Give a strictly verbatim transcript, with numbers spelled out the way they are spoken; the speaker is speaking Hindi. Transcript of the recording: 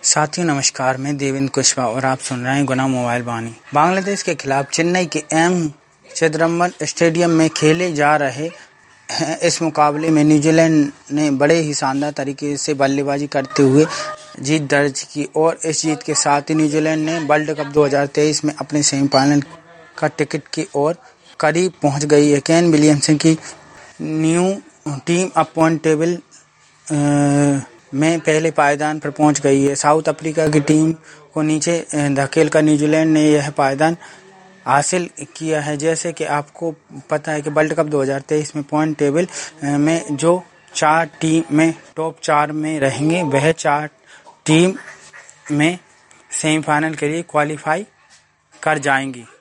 साथियों नमस्कार, मैं देवेंद्र कुशवाहा और आप सुन रहे हैं गुना मोबाइल वाणी। बांग्लादेश के खिलाफ चेन्नई के एम चिदंबरम स्टेडियम में खेले जा रहे हैं इस मुकाबले में न्यूजीलैंड ने बड़े ही शानदार तरीके से बल्लेबाजी करते हुए जीत दर्ज की और इस जीत के साथ ही न्यूजीलैंड ने वर्ल्ड कप दो हज़ार तेईस में अपने सेमीफाइनल का टिकट की ओर करीब पहुंच गई है। केन विलियमसन की न्यू टीम अब पॉइंट टेबल में पहले पायदान पर पहुंच गई है। साउथ अफ्रीका की टीम को नीचे धकेल कर न्यूजीलैंड ने यह पायदान हासिल किया है। जैसे कि आपको पता है कि वर्ल्ड कप दो हज़ार तेईस में पॉइंट टेबल में जो चार टीम में टॉप चार में रहेंगे वह चार टीम में सेमीफाइनल के लिए क्वालिफाई कर जाएंगी।